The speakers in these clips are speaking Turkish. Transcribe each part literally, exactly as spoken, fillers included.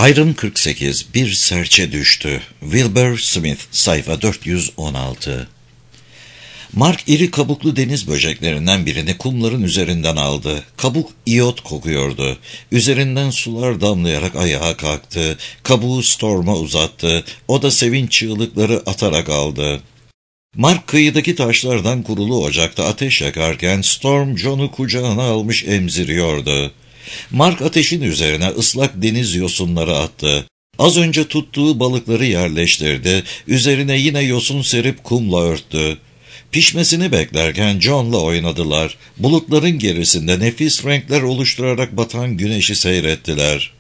Ayrım kırk sekiz. Bir serçe düştü. Wilbur Smith, sayfa dört yüz on altı. Mark iri kabuklu deniz böceklerinden birini kumların üzerinden aldı. Kabuk iyot kokuyordu. Üzerinden sular damlayarak ayağa kalktı. Kabuğu Storm'a uzattı. O da sevinç çığlıkları atarak aldı. Mark kıyıdaki taşlardan kurulu ocakta ateş yakarken Storm John'u kucağına almış emziriyordu. Mark ateşin üzerine ıslak deniz yosunları attı. Az önce tuttuğu balıkları yerleştirdi. Üzerine yine yosun serip kumla örttü. Pişmesini beklerken John'la oynadılar. Bulutların gerisinde nefis renkler oluşturarak batan güneşi seyrettiler.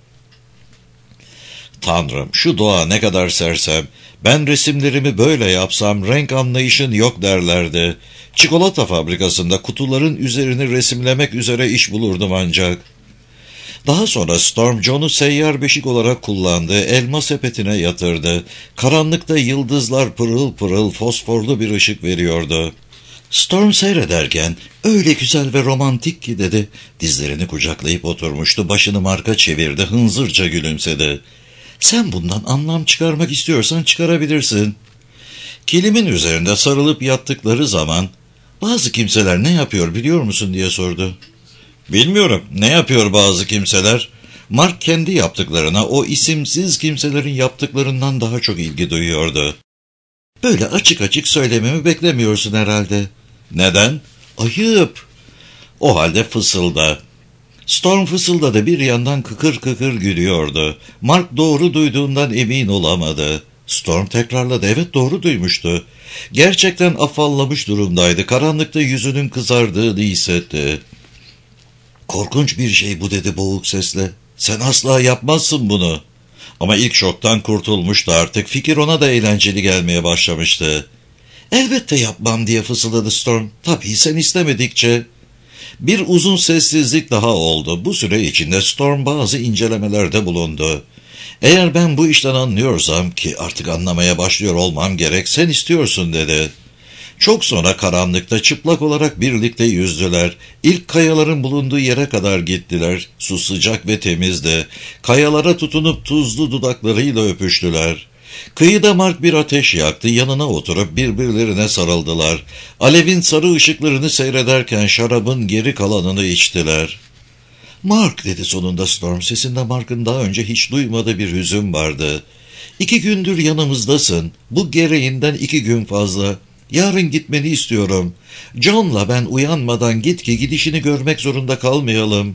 Tanrım, şu doğa ne kadar sersem. Ben resimlerimi böyle yapsam renk anlayışın yok derlerdi. Çikolata fabrikasında kutuların üzerini resimlemek üzere iş bulurdum ancak. Daha sonra Storm John'u seyyar beşik olarak kullandı, elma sepetine yatırdı. Karanlıkta yıldızlar pırıl pırıl fosforlu bir ışık veriyordu. Storm seyrederken, öyle güzel ve romantik ki dedi. Dizlerini kucaklayıp oturmuştu, başını Mark'a çevirdi, hınzırca gülümsedi. Sen bundan anlam çıkarmak istiyorsan çıkarabilirsin. Kilimin üzerinde sarılıp yattıkları zaman, bazı kimseler ne yapıyor biliyor musun diye sordu. Bilmiyorum, ne yapıyor bazı kimseler? Mark kendi yaptıklarına o isimsiz kimselerin yaptıklarından daha çok ilgi duyuyordu. Böyle açık açık söylememi beklemiyorsun herhalde. Neden? Ayıp. O halde fısılda. Storm fısıldadı, bir yandan kıkır kıkır gülüyordu. Mark doğru duyduğundan emin olamadı. Storm tekrarladı, evet doğru duymuştu. Gerçekten afallamış durumdaydı, karanlıkta yüzünün kızardığını hissetti. Korkunç bir şey bu dedi boğuk sesle. Sen asla yapmazsın bunu. Ama ilk şoktan kurtulmuştu artık. Fikir ona da eğlenceli gelmeye başlamıştı. Elbette yapmam diye fısıldadı Storm. Tabii sen istemedikçe. Bir uzun sessizlik daha oldu. Bu süre içinde Storm bazı incelemelerde bulundu. Eğer ben bu işten anlıyorsam ki artık anlamaya başlıyor olmam gerek, sen istiyorsun dedi. Çok sonra karanlıkta çıplak olarak birlikte yüzdüler. İlk kayaların bulunduğu yere kadar gittiler. Su sıcak ve temizdi. Kayalara tutunup tuzlu dudaklarıyla öpüştüler. Kıyıda Mark bir ateş yaktı. Yanına oturup birbirlerine sarıldılar. Alevin sarı ışıklarını seyrederken şarabın geri kalanını içtiler. Mark dedi sonunda Storm. Sesinde Mark'ın daha önce hiç duymadığı bir hüzün vardı. İki gündür yanımızdasın. Bu gereğinden iki gün fazla. Yarın gitmeni istiyorum. John'la ben uyanmadan git ki gidişini görmek zorunda kalmayalım.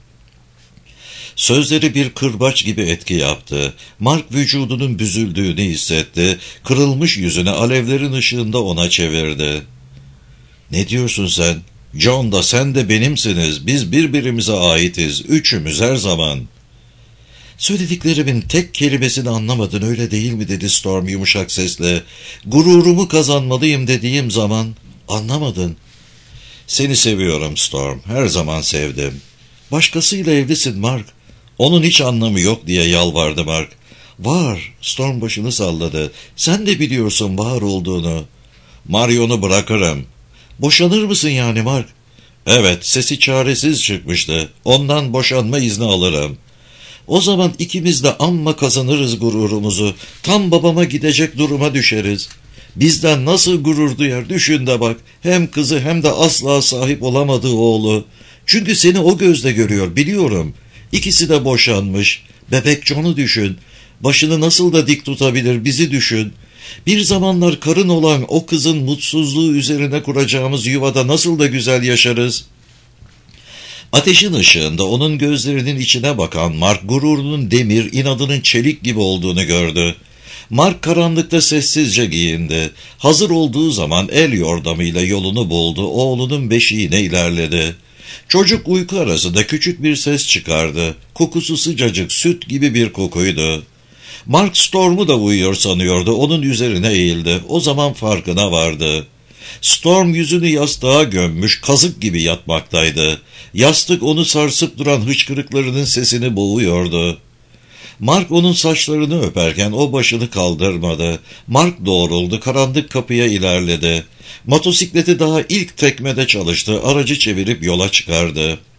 Sözleri bir kırbaç gibi etki yaptı. Mark vücudunun büzüldüğünü hissetti. Kırılmış yüzünü alevlerin ışığında ona çevirdi. Ne diyorsun sen? John da sen de benimsiniz. Biz birbirimize aitiz. Üçümüz her zaman. Söylediklerimin tek kelimesini anlamadın öyle değil mi dedi Storm yumuşak sesle. Gururumu kazanmalıyım dediğim zaman anlamadın. Seni seviyorum Storm, her zaman sevdim. Başkasıyla evlisin Mark. Onun hiç anlamı yok diye yalvardı Mark. Var, Storm başını salladı. Sen de biliyorsun var olduğunu. Marion'u bırakırım. Boşanır mısın yani Mark? Evet, sesi çaresiz çıkmıştı. Ondan boşanma izni alırım. O zaman ikimiz de amma kazanırız gururumuzu. Tam babama gidecek duruma düşeriz. Bizden nasıl gurur duyar düşün de bak. Hem kızı hem de asla sahip olamadığı oğlu. Çünkü seni o gözle görüyor biliyorum. İkisi de boşanmış. Bebek John'u düşün. Başını nasıl da dik tutabilir bizi düşün. Bir zamanlar karın olan o kızın mutsuzluğu üzerine kuracağımız yuvada nasıl da güzel yaşarız. Ateşin ışığında onun gözlerinin içine bakan Mark gururunun demir, inadının çelik gibi olduğunu gördü. Mark karanlıkta sessizce giyindi. Hazır olduğu zaman el yordamıyla yolunu buldu, oğlunun beşiğine ilerledi. Çocuk uyku arasında küçük bir ses çıkardı. Kokusu sıcacık, süt gibi bir kokuydu. Mark Storm'u da uyuyor sanıyordu, onun üzerine eğildi. O zaman farkına vardı. Storm yüzünü yastığa gömmüş, kazık gibi yatmaktaydı. Yastık onu sarsıp duran hıçkırıklarının sesini boğuyordu. Mark onun saçlarını öperken o başını kaldırmadı. Mark doğruldu, karanlık kapıya ilerledi. Motosikleti daha ilk tekmede çalıştı, aracı çevirip yola çıkardı.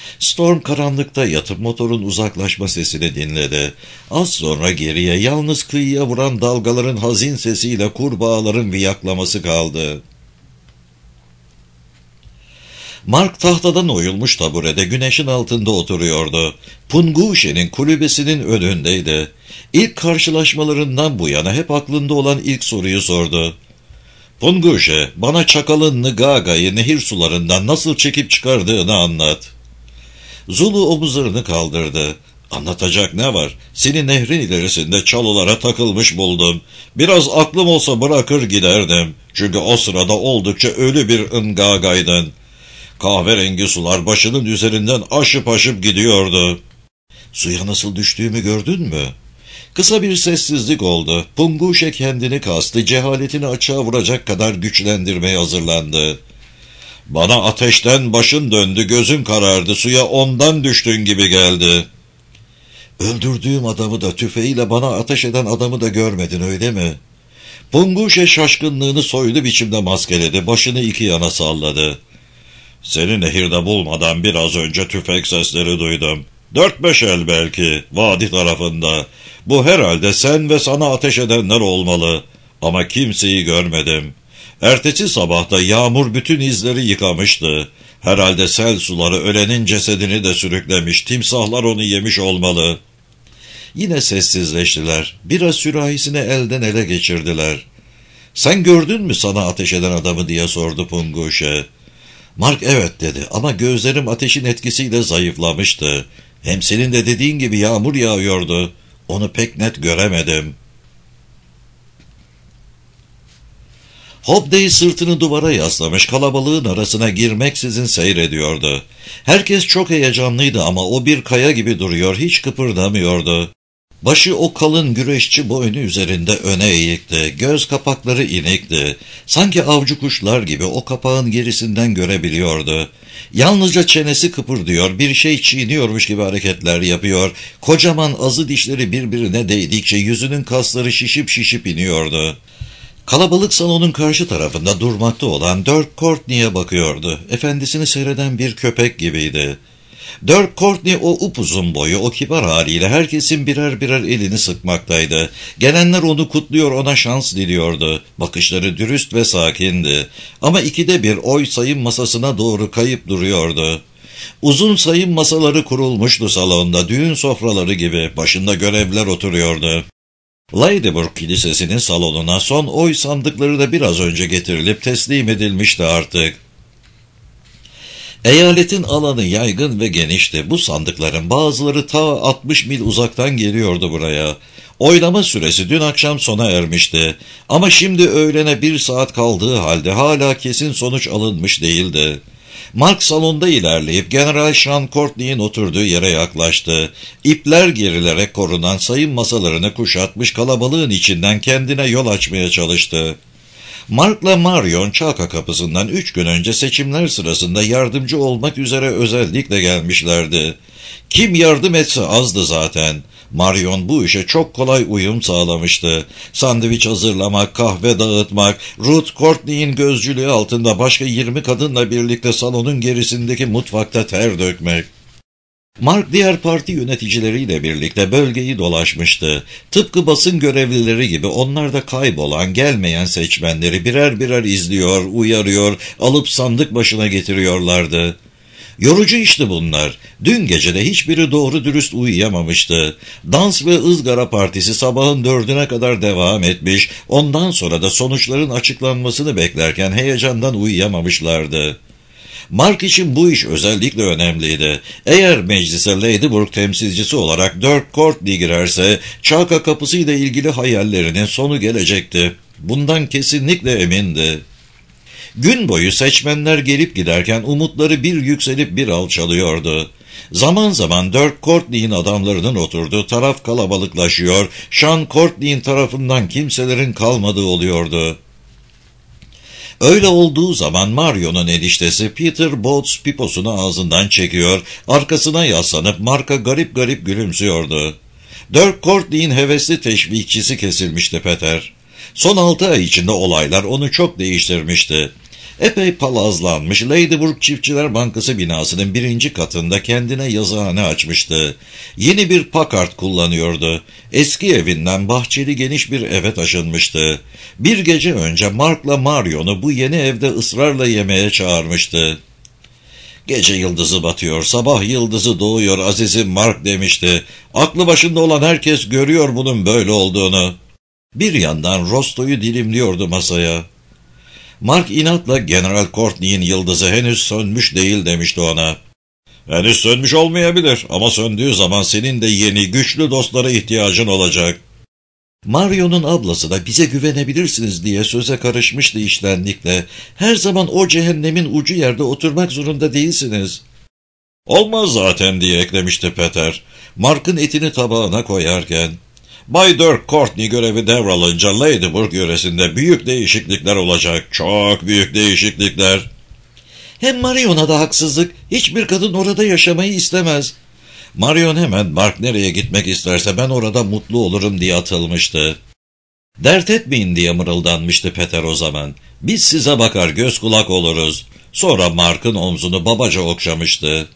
Storm karanlıkta yatıp motorun uzaklaşma sesini dinledi. Az sonra geriye yalnız kıyıya vuran dalgaların hazin sesiyle kurbağaların viyaklaması kaldı. Mark tahtadan oyulmuş taburede güneşin altında oturuyordu. Punguşe'nin kulübesinin önündeydi. İlk karşılaşmalarından bu yana hep aklında olan ilk soruyu sordu. Punguşe, bana çakalın Ngaga'yı nehir sularından nasıl çekip çıkardığını anlat. Zulu omuzlarını kaldırdı. Anlatacak ne var? Seni nehrin ilerisinde çalılara takılmış buldum. Biraz aklım olsa bırakır giderdim. Çünkü o sırada oldukça ölü bir Ngaga'ydın. Kahverengi sular başının üzerinden aşıp aşıp gidiyordu. Suya nasıl düştüğümü gördün mü? Kısa bir sessizlik oldu. Punguşe kendini kastı, cehaletini açığa vuracak kadar güçlendirmeye hazırlandı. Bana ateşten başın döndü, gözün karardı, suya ondan düştün gibi geldi. Öldürdüğüm adamı da, tüfeğiyle bana ateş eden adamı da görmedin, öyle mi? Punguşe şaşkınlığını soylu biçimde maskeledi, başını iki yana salladı. Seni nehirde bulmadan biraz önce tüfek sesleri duydum. Dört beş el belki, vadi tarafında. Bu herhalde sen ve sana ateş edenler olmalı. Ama kimseyi görmedim. Ertesi sabahta yağmur bütün izleri yıkamıştı. Herhalde sel suları ölenin cesedini de sürüklemiş, timsahlar onu yemiş olmalı. Yine sessizleştiler. Biraz sürahisini elden ele geçirdiler. Sen gördün mü sana ateş eden adamı diye sordu Punguşe. Mark evet dedi ama gözlerim ateşin etkisiyle zayıflamıştı. Hem senin de dediğin gibi yağmur yağıyordu. Onu pek net göremedim. Hobday sırtını duvara yaslamış, kalabalığın arasına girmeksizin seyrediyordu. Herkes çok heyecanlıydı ama o bir kaya gibi duruyor, hiç kıpırdamıyordu. Başı o kalın güreşçi boynu üzerinde öne eğikti, göz kapakları inikti. Sanki avcı kuşlar gibi o kapağın gerisinden görebiliyordu. Yalnızca çenesi kıpırdıyor, bir şey çiğniyormuş gibi hareketler yapıyor. Kocaman azı dişleri birbirine değdikçe yüzünün kasları şişip şişip iniyordu. Kalabalık salonun karşı tarafında durmakta olan Dirk Courtney'e bakıyordu. Efendisini seyreden bir köpek gibiydi. Dirk Courtney o upuzun boyu, o kibar haliyle herkesin birer birer elini sıkmaktaydı. Gelenler onu kutluyor, ona şans diliyordu. Bakışları dürüst ve sakindi. Ama ikide bir oy sayım masasına doğru kayıp duruyordu. Uzun sayım masaları kurulmuştu salonda, düğün sofraları gibi, başında görevliler oturuyordu. Ladyburg Kilisesi'nin salonuna son oy sandıkları da biraz önce getirilip teslim edilmişti artık. Eyaletin alanı yaygın ve genişti. Bu sandıkların bazıları ta altmış mil uzaktan geliyordu buraya. Oylama süresi dün akşam sona ermişti. Ama şimdi öğlene bir saat kaldığı halde hala kesin sonuç alınmış değildi. Mark salonda ilerleyip General Sean Courtney'in oturduğu yere yaklaştı. İpler gerilerek korunan sayım masalarını kuşatmış kalabalığın içinden kendine yol açmaya çalıştı. Mark'la Marion Çaka kapısından üç gün önce seçimler sırasında yardımcı olmak üzere özellikle gelmişlerdi. Kim yardım etse azdı zaten. Marion bu işe çok kolay uyum sağlamıştı. Sandviç hazırlamak, kahve dağıtmak, Ruth Courtney'in gözcülüğü altında başka yirmi kadınla birlikte salonun gerisindeki mutfakta ter dökmek. Mark diğer parti yöneticileriyle birlikte bölgeyi dolaşmıştı. Tıpkı basın görevlileri gibi onlar da kaybolan, gelmeyen seçmenleri birer birer izliyor, uyarıyor, alıp sandık başına getiriyorlardı. Yorucu işti bunlar. Dün gecede hiçbiri doğru dürüst uyuyamamıştı. Dans ve ızgara partisi sabahın dördüne kadar devam etmiş, ondan sonra da sonuçların açıklanmasını beklerken heyecandan uyuyamamışlardı. Mark için bu iş özellikle önemliydi. Eğer meclise Ladyburg temsilcisi olarak Dirk Courtney girerse, Çaka kapısıyla ilgili hayallerinin sonu gelecekti. Bundan kesinlikle emindi. Gün boyu seçmenler gelip giderken umutları bir yükselip bir alçalıyordu. Zaman zaman Dirk Courtney'in adamlarının oturduğu taraf kalabalıklaşıyor, Sean Courtney'in tarafından kimselerin kalmadığı oluyordu. Öyle olduğu zaman Marion'un eniştesi Peter Boats piposunu ağzından çekiyor, arkasına yaslanıp Mark'a garip garip gülümsüyordu. Dirk Courtney'in hevesli teşvikçisi kesilmişti Peter. Son altı ay içinde olaylar onu çok değiştirmişti. Epey palazlanmış, Ladyburg Çiftçiler Bankası binasının birinci katında kendine yazıhane açmıştı. Yeni bir Packard kullanıyordu. Eski evinden bahçeli geniş bir eve taşınmıştı. Bir gece önce Mark'la Marion'u bu yeni evde ısrarla yemeğe çağırmıştı. "Gece yıldızı batıyor, sabah yıldızı doğuyor azizim Mark," demişti. Aklı başında olan herkes görüyor bunun böyle olduğunu. Bir yandan rostoyu dilimliyordu masaya. Mark inatla General Courtney'in yıldızı henüz sönmüş değil demişti ona. "Henüz sönmüş olmayabilir ama söndüğü zaman senin de yeni güçlü dostlara ihtiyacın olacak." Marion'un ablası da "Bize güvenebilirsiniz" diye söze karışmıştı içtenlikle. "Her zaman o cehennemin ucu yerde oturmak zorunda değilsiniz." "Olmaz zaten," diye eklemişti Peter, Mark'ın etini tabağına koyarken. "Bay Dirk Courtney görevi devralınca Ladyburg yöresinde büyük değişiklikler olacak. Çok büyük değişiklikler." "Hem Marion'a da haksızlık. Hiçbir kadın orada yaşamayı istemez." Marion hemen "Mark nereye gitmek isterse ben orada mutlu olurum" diye atılmıştı. "Dert etmeyin" diye mırıldanmıştı Peter o zaman. "Biz size bakar göz kulak oluruz." Sonra Mark'ın omzunu babaca okşamıştı.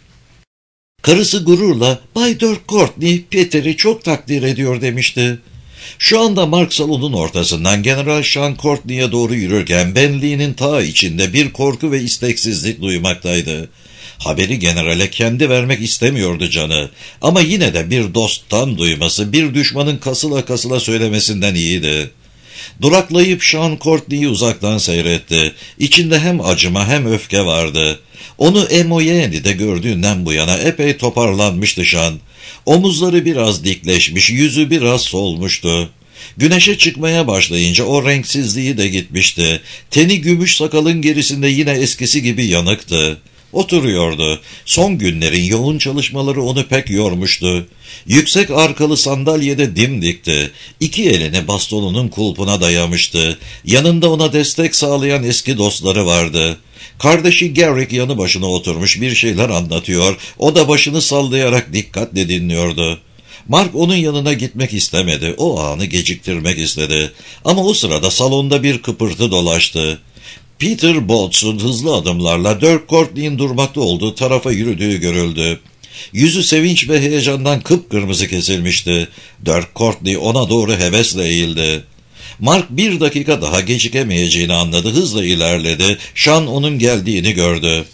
Karısı gururla "Bay Dirk Courtney Peter'i çok takdir ediyor" demişti. Şu anda Mark salonun ortasından General Sean Courtney'e doğru yürürken benliğinin ta içinde bir korku ve isteksizlik duymaktaydı. Haberi generale kendi vermek istemiyordu canı. Ama yine de bir dosttan duyması, bir düşmanın kasıla kasıla söylemesinden iyiydi. Duraklayıp Sean Courtney'i uzaktan seyretti. İçinde hem acıma hem öfke vardı. Onu Emoyeni'de gördüğünden bu yana epey toparlanmıştı Sean. Omuzları biraz dikleşmiş, yüzü biraz solmuştu. Güneşe çıkmaya başlayınca o renksizliği de gitmişti. Teni gümüş sakalın gerisinde yine eskisi gibi yanıktı. Oturuyordu. Son günlerin yoğun çalışmaları onu pek yormuştu. Yüksek arkalı sandalyede dimdikti. İki elini bastonunun kulpuna dayamıştı. Yanında ona destek sağlayan eski dostları vardı. Kardeşi Garrick yanı başına oturmuş bir şeyler anlatıyor. O da başını sallayarak dikkatle dinliyordu. Mark onun yanına gitmek istemedi. O anı geciktirmek istedi. Ama o sırada salonda bir kıpırtı dolaştı. Peter Boltz'un hızlı adımlarla Dirk Courtney'in durmakta olduğu tarafa yürüdüğü görüldü. Yüzü sevinç ve heyecandan kıpkırmızı kesilmişti. Dirk Courtney ona doğru hevesle eğildi. Mark bir dakika daha gecikemeyeceğini anladı, hızla ilerledi. Sean onun geldiğini gördü.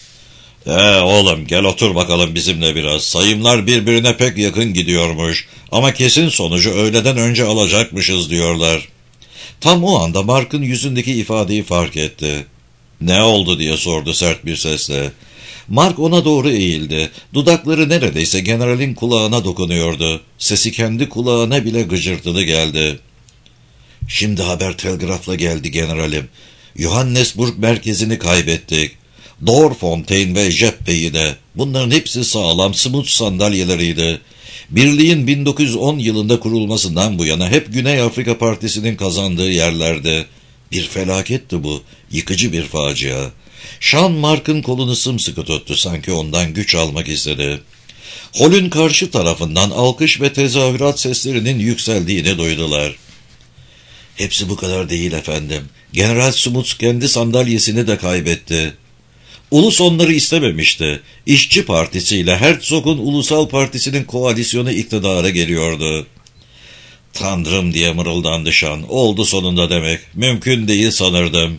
"Ee oğlum, gel otur bakalım bizimle biraz. Sayımlar birbirine pek yakın gidiyormuş. Ama kesin sonucu öğleden önce alacakmışız diyorlar." Tam o anda Mark'ın yüzündeki ifadeyi fark etti. "Ne oldu?" diye sordu sert bir sesle. Mark ona doğru eğildi. Dudakları neredeyse generalin kulağına dokunuyordu. Sesi kendi kulağına bile gıcırtılı geldi. "Şimdi haber telgrafla geldi generalim. Johannesburg merkezini kaybettik. Dorfontein ve Jeppe'yi de. Bunların hepsi sağlam, smooth sandalyeleriydi. Birliğin bin dokuz yüz on yılında kurulmasından bu yana hep Güney Afrika Partisi'nin kazandığı yerlerde. Bir felaketti bu, yıkıcı bir facia." Sean Mark'ın kolunu sımsıkı tuttu, sanki ondan güç almak istedi. Holün karşı tarafından alkış ve tezahürat seslerinin yükseldiğini duydular. "Hepsi bu kadar değil efendim. General Smuts kendi sandalyesini de kaybetti." Ulus onları istememişti. İşçi Partisi ile Herzog'un Ulusal Partisi'nin koalisyonu iktidara geliyordu. "Tanrım," diye mırıldandı Sean. "Oldu sonunda demek. Mümkün değil sanırdım."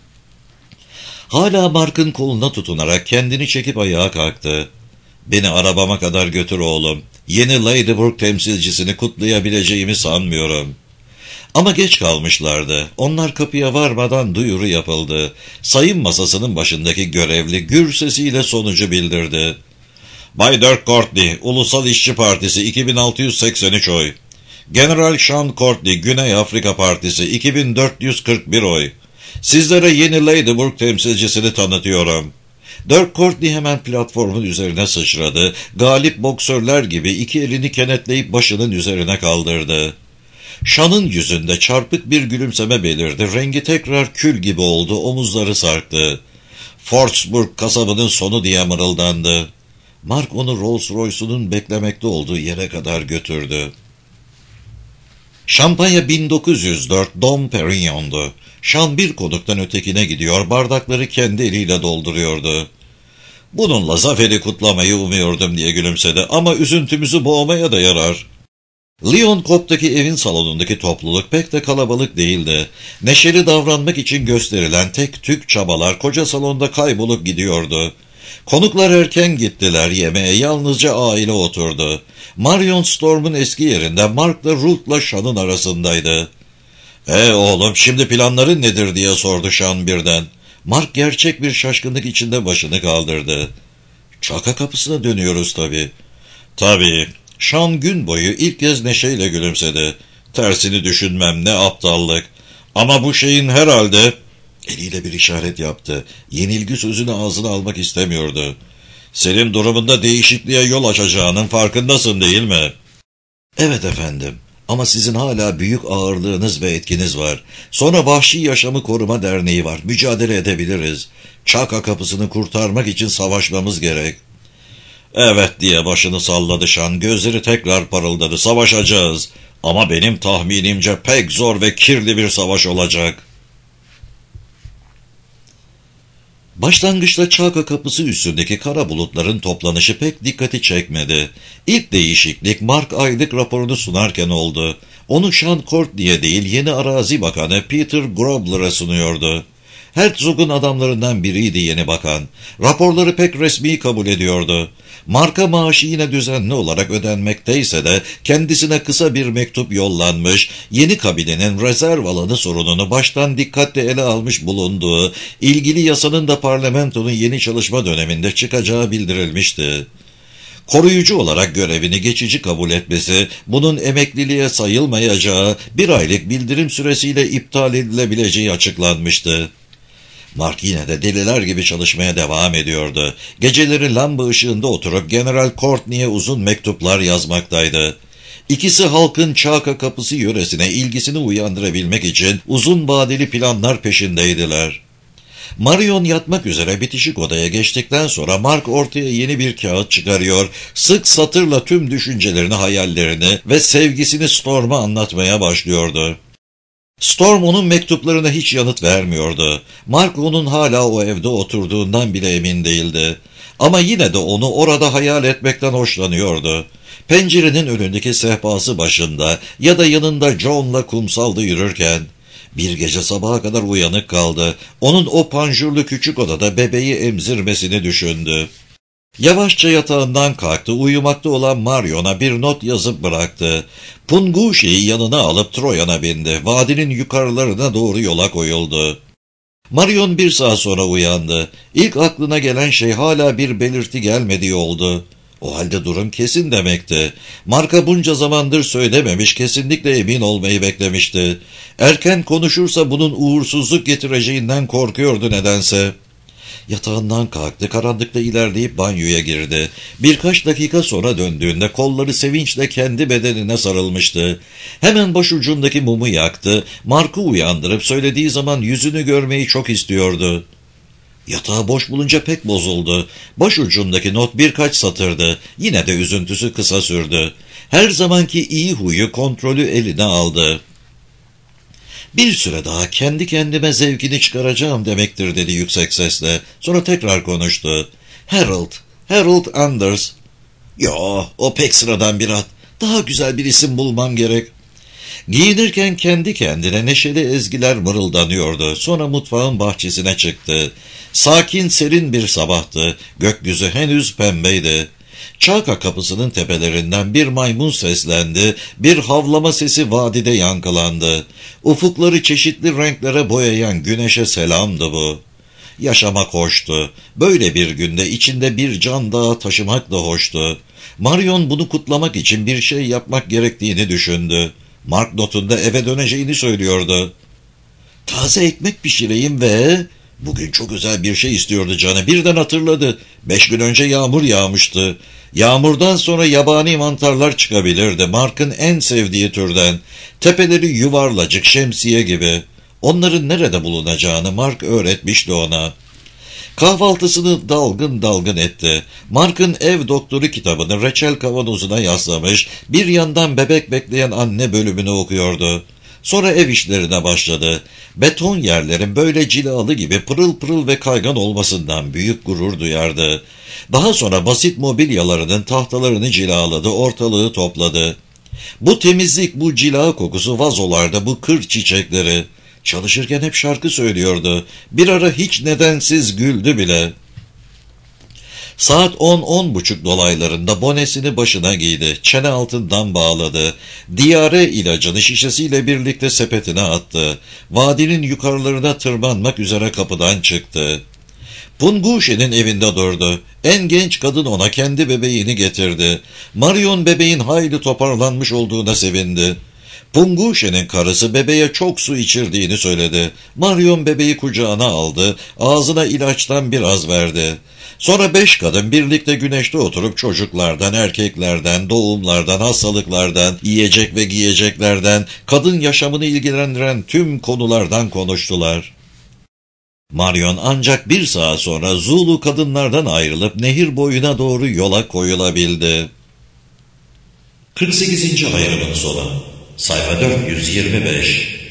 Hala Mark'ın koluna tutunarak kendini çekip ayağa kalktı. "Beni arabama kadar götür oğlum. Yeni Ladyburg temsilcisini kutlayabileceğimi sanmıyorum." Ama geç kalmışlardı. Onlar kapıya varmadan duyuru yapıldı. Sayım masasının başındaki görevli gür sesiyle sonucu bildirdi. "Bay Dirk Courtney, Ulusal İşçi Partisi iki bin altı yüz seksen üç oy. General Sean Courtney, Güney Afrika Partisi iki bin dört yüz kırk bir oy. Sizlere yeni Ladyburg temsilcisini tanıtıyorum." Dirk Courtney hemen platformun üzerine sıçradı. Galip boksörler gibi iki elini kenetleyip başının üzerine kaldırdı. Sean'ın yüzünde çarpık bir gülümseme belirdi. Rengi tekrar kül gibi oldu, omuzları sarktı. "Fortsburg kasabının sonu," diye mırıldandı. Mark onu Rolls Royce'unun beklemekte olduğu yere kadar götürdü. Şampanya bin dokuz yüz dört Dom Perignon'du. Sean bir konuktan ötekine gidiyor, bardakları kendi eliyle dolduruyordu. "Bununla zaferi kutlamayı umuyordum," diye gülümsedi, "ama üzüntümüzü boğmaya da yarar." Lyon Court'taki evin salonundaki topluluk pek de kalabalık değildi. Neşeli davranmak için gösterilen tek tük çabalar koca salonda kaybolup gidiyordu. Konuklar erken gittiler, yemeğe yalnızca aile oturdu. Marion Storm'un eski yerinde Mark'la Ruth'la Sean'ın arasındaydı. "E oğlum, şimdi planların nedir?" diye sordu Sean birden. Mark gerçek bir şaşkınlık içinde başını kaldırdı. "Çaka kapısına dönüyoruz tabii." "Tabii." Sean gün boyu ilk kez neşeyle gülümsedi. "Tersini düşünmem, ne aptallık. Ama bu şeyin herhalde..." Eliyle bir işaret yaptı. Yenilgi sözünü ağzına almak istemiyordu. "Senin durumunda değişikliğe yol açacağının farkındasın, değil mi?" "Evet efendim. Ama sizin hala büyük ağırlığınız ve etkiniz var. Sonra Vahşi Yaşamı Koruma Derneği var. Mücadele edebiliriz. Çaka kapısını kurtarmak için savaşmamız gerek." "Evet," diye başını salladı Sean. Gözleri tekrar parıldadı. "Savaşacağız. Ama benim tahminimce pek zor ve kirli bir savaş olacak." Başlangıçta Çaka kapısı üstündeki kara bulutların toplanışı pek dikkati çekmedi. İlk değişiklik Mark aylık raporunu sunarken oldu. Onu Sean Courtney'e değil, yeni arazi bakanı Peter Grobler'a sunuyordu. Herzog'un adamlarından biriydi yeni bakan. Raporları pek resmi kabul ediyordu. Marka maaşı yine düzenli olarak ödenmekteyse de kendisine kısa bir mektup yollanmış, yeni kabinenin rezerv alanı sorununu baştan dikkatle ele almış bulunduğu, ilgili yasanın da parlamentonun yeni çalışma döneminde çıkacağı bildirilmişti. Koruyucu olarak görevini geçici kabul etmesi, bunun emekliliğe sayılmayacağı, bir aylık bildirim süresiyle iptal edilebileceği açıklanmıştı. Mark yine de deliler gibi çalışmaya devam ediyordu. Geceleri lamba ışığında oturup General Courtney'e uzun mektuplar yazmaktaydı. İkisi halkın Çaka kapısı yöresine ilgisini uyandırabilmek için uzun vadeli planlar peşindeydiler. Marion yatmak üzere bitişik odaya geçtikten sonra Mark ortaya yeni bir kağıt çıkarıyor, sık satırla tüm düşüncelerini, hayallerini ve sevgisini Storm'a anlatmaya başlıyordu. Storm onun mektuplarına hiç yanıt vermiyordu. Mark onun hala o evde oturduğundan bile emin değildi. Ama yine de onu orada hayal etmekten hoşlanıyordu. Pencerenin önündeki sehpası başında ya da yanında John'la kumsalda yürürken, bir gece sabaha kadar uyanık kaldı. Onun o panjurlu küçük odada bebeği emzirmesini düşündü. Yavaşça yatağından kalktı, uyumakta olan Marion'a bir not yazıp bıraktı. Punguşi'yi yanına alıp Troyan'a bindi. Vadinin yukarılarına doğru yola koyuldu. Marion bir saat sonra uyandı. İlk aklına gelen şey hala bir belirti gelmediği oldu. O halde durum kesin demekti. Mark'a bunca zamandır söylememiş, kesinlikle emin olmayı beklemişti. Erken konuşursa bunun uğursuzluk getireceğinden korkuyordu nedense. Yatağından kalktı, karanlıkta ilerleyip banyoya girdi. Birkaç dakika sonra döndüğünde kolları sevinçle kendi bedenine sarılmıştı. Hemen başucundaki mumu yaktı, Mark'ı uyandırıp söylediği zaman yüzünü görmeyi çok istiyordu. Yatağı boş bulunca pek bozuldu. Başucundaki not birkaç satırdı. Yine de üzüntüsü kısa sürdü. Her zamanki iyi huyu kontrolü eline aldı. "Bir süre daha kendi kendime zevkini çıkaracağım demektir," dedi yüksek sesle. Sonra tekrar konuştu. "Harold, Harold Anders." "Yo, o pek sıradan bir ad. Daha güzel bir isim bulmam gerek." Giyinirken kendi kendine neşeli ezgiler mırıldanıyordu. Sonra mutfağın bahçesine çıktı. Sakin, serin bir sabahtı. Gökyüzü henüz pembeydi. Çaka kapısının tepelerinden bir maymun seslendi, bir havlama sesi vadide yankılandı. Ufukları çeşitli renklere boyayan güneşe selamdı bu. Yaşamak hoştu. Böyle bir günde içinde bir can dağı taşımak da hoştu. Marion bunu kutlamak için bir şey yapmak gerektiğini düşündü. Mark notunda eve döneceğini söylüyordu. "Taze ekmek pişireyim ve..." Bugün çok özel bir şey istiyordu canı. Birden hatırladı. Beş gün önce yağmur yağmıştı. Yağmurdan sonra yabani mantarlar çıkabilirdi. Mark'ın en sevdiği türden. Tepeleri yuvarlacık, şemsiye gibi. Onların nerede bulunacağını Mark öğretmişti ona. Kahvaltısını dalgın dalgın etti. Mark'ın Ev Doktoru kitabını reçel kavanozuna yaslamış, bir yandan bebek bekleyen anne bölümünü okuyordu. Sonra ev işlerine başladı. Beton yerlerin böyle cilalı gibi pırıl pırıl ve kaygan olmasından büyük gurur duyardı. Daha sonra basit mobilyalarının tahtalarını cilaladı, ortalığı topladı. Bu temizlik, bu cila kokusu vazolarda, bu kır çiçekleri. Çalışırken hep şarkı söylüyordu. Bir ara hiç nedensiz güldü bile. Saat on on buçuk dolaylarında bonesini başına giydi. Çene altından bağladı. Diyare ilacını şişesiyle birlikte sepetine attı. Vadinin yukarılarına tırmanmak üzere kapıdan çıktı. Punguşe'nin evinde durdu. En genç kadın ona kendi bebeğini getirdi. Marion bebeğin hayli toparlanmış olduğuna sevindi. Punguşe'nin karısı bebeğe çok su içirdiğini söyledi. Marion bebeği kucağına aldı, ağzına ilaçtan biraz verdi. Sonra beş kadın birlikte güneşte oturup çocuklardan, erkeklerden, doğumlardan, hastalıklardan, yiyecek ve giyeceklerden, kadın yaşamını ilgilendiren tüm konulardan konuştular. Marion ancak bir saat sonra Zulu kadınlardan ayrılıp nehir boyuna doğru yola koyulabildi. kırk sekizinci ayrımın sonu. Sayfa dört yüz yirmi beş.